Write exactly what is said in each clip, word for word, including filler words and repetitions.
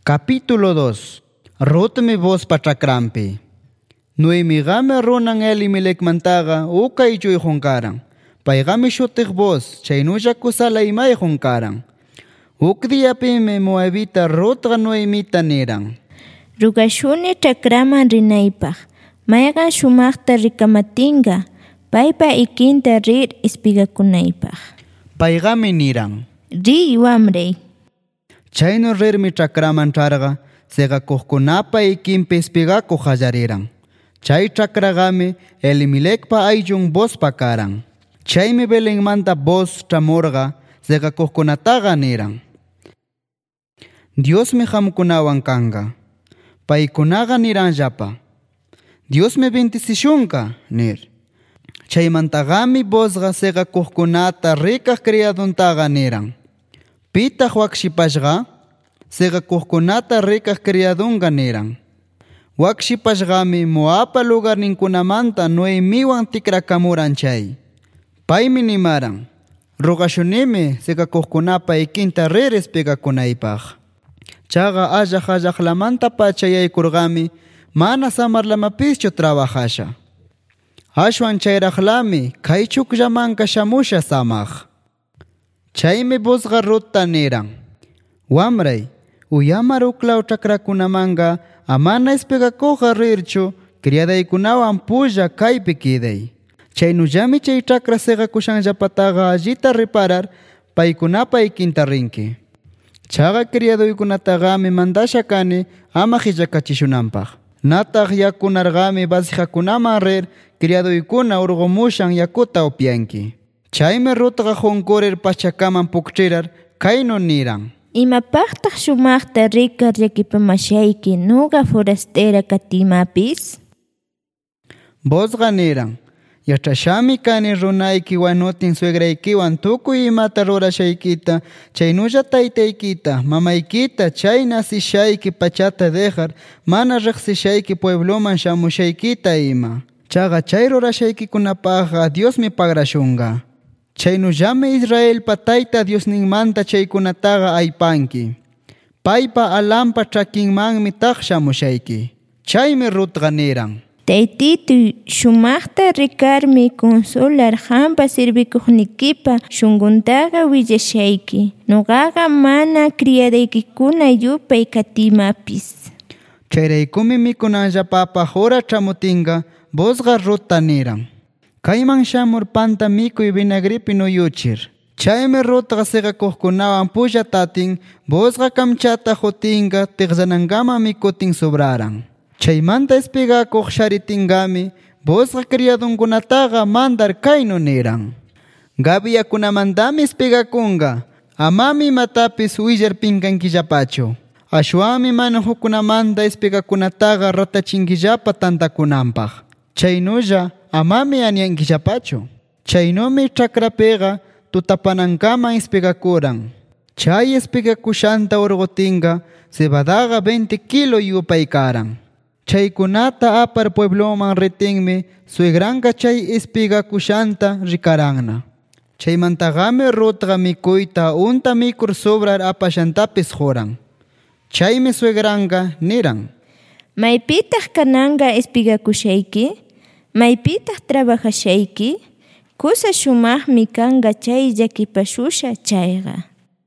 Capítulo dos. Rutmi vos pachacrampi. Noemigame runan Elimelec mantaga uka ichuy junkaran. Paygami shutig vos chaynulla kusala imay junkaran. Uk diapime Moabita Rutga Noemita niran. Rugashuni chakraman rinaypaq. Mayqa shumaqta rikamatinga. Paypa ikinta rir ispigakunaypaq. Paygami niran. Ri wamray. Chayno rirmi chakraman charga segakuqkunapa ikinpi ispigakuq hallariran. Chay chakragami Elimelekpa ayllun vospa karan. Chaymi Belenmanta vos chamurga segakuqkunataqa niran. Diosmi hamkunawan kanga. Paykunaqa niranllapa. Diosmi bendicisiyunka nir. Chaymantagami vosqa segakuqkunata rikaq criaduntaqa niran. Pitaq wakshipashqa segakuqkunata rikaq criadunqa niran. Wakshipashqami Moabpa lugarninkunamanta Noemiwan tikrakamuran chay. Paymi nimaran. Rugashunimi segakuqkunapa ikinta rir ispigakunaypaq. Chaqa allaq allaqlamanta pachayaykurqami mana samarlamapischu trabajasha. Ashwan chayraqlami kay chukllamanka shamusha samaq. Chaymi vosqa Rutta niran. Wamray, uyamar uklaw chakrakunamanga amana ispigakuqa rirchu criadaykunawan pulla kaypi kiday. Chaynullami chay chakra segakushanllapataqa allita reparar paykunapa ikinta rinki. Chaqa criaduykunataqami mandasha kani ama qillakachishunanpaq. Nataq yakunarqami basiqakunaman rir criaduykuna urqumushan yakuta upyanki. Chaymi Rutqa junkurir pachakaman pukchirar kaynu niran. Imapaqtaq shumaqta rikar llakipamashayki nuqa forastera katimapis? Vosqa niran. Yachashami kani runayki wanutin suegraykiwan tukuy imata rurashaykita chaynulla taytaykita mamaykita chay nasishayki pachata dejar mana riqsishayki puebloman shamushaykita ima. Chaqa chay rurashaykikunapaqqa Diosmi pagrashunqa. Chaynullami Israelpa tayta Diosninmanta chaykunataqa aypanki. Paypa alampa chakinmanmi taq shamushayki. Chaymi Rutqa niran. Taytituy shumaqta rikarmi consolar hampa sirvikuqnikipa shunquntaqa willashayki. Nuqaqa mana criadaykikuna yupay katimapis. Chayraykumi mikunanllapapaq hora chamutinqa vosqa Rutta niran. Kayman shamur panta mikuy vinagripi nuyuchir. Chaymi Rutqa segakuqkunawan pulla tatin vosqa kamchata hutinqa tiqllanankaman mikutin sobraran. Chaymanta espigakuq sharitingami vosqa criadunkunataqa mandar kaynu niran. Gabiyakunamantami espigakunqa amami imatapis willarpinkankillapachu. Ashwanmi mana hukkunamanta espigakunataqa ratachinkillapa tantakunanpaq. Chaynulla amami anyankillapachu. Chaynumi chakrapiqa tutapanankaman espigakuran. Chay espigakushanta urqutinqa cebadaqa veinte kilo yupay karan. Chaykunata apar puebloman ritinmi suegranqa chay espigakushanta rikaranna. Chaymantaqami Rutqa mikuyta unta mikur sobrar apashantapis huran. Chaymi suegranqa niran. Maypitaq kananga espigakushayki? Maypitaq trabajashayki? Kusa shumaqmi kanqa chay llakipashusha chayqa.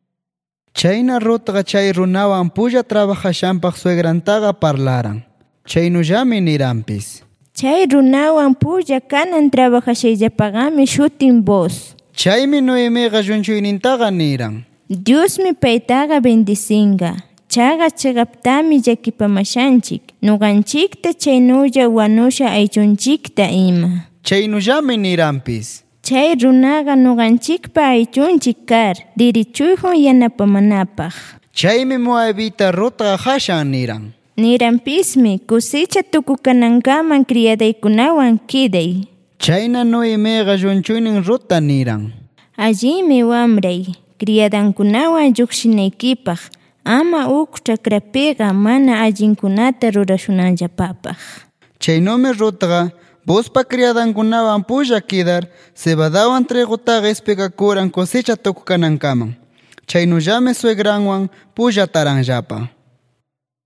Chayna Rutqa chay runawan pulla trabajashanpaq suegrantaqa parlaran. Chaynullami niranpis. Chay runawan pulla kanan trabajashayllapaqami shutin vos. Chaymi Noemiqa llunchuynintaqa niran. Diosmi paytaqa bendicinqa. Chaqa chaqaptami llakipamashanchik. Nuqanchikta chaynulla wanusha aychunchikta ima. Chaynullami niranpis. Chay runaqa nuqanchikpa aychunchik kar dirichuyjun yanapamanapaq. Chaymi Moabita Rutqa hashan niran. Niranpismi kusicha tukukanankaman criadaykunawan kiday. Chayna Noemiqa llunchuynin Rutta niran. Allimi wamray, criadankunawan lluqsinaykipaq. Ama uk chakrapiqa mana allinkunata rurashunanllapapaq. Chaynumi Rutqa vospa criadankunawan pulla kidar cebadawan trigutaqa espigakuran cosecha tukukanankaman. Chaynullami suegranwan pulla taranllapa.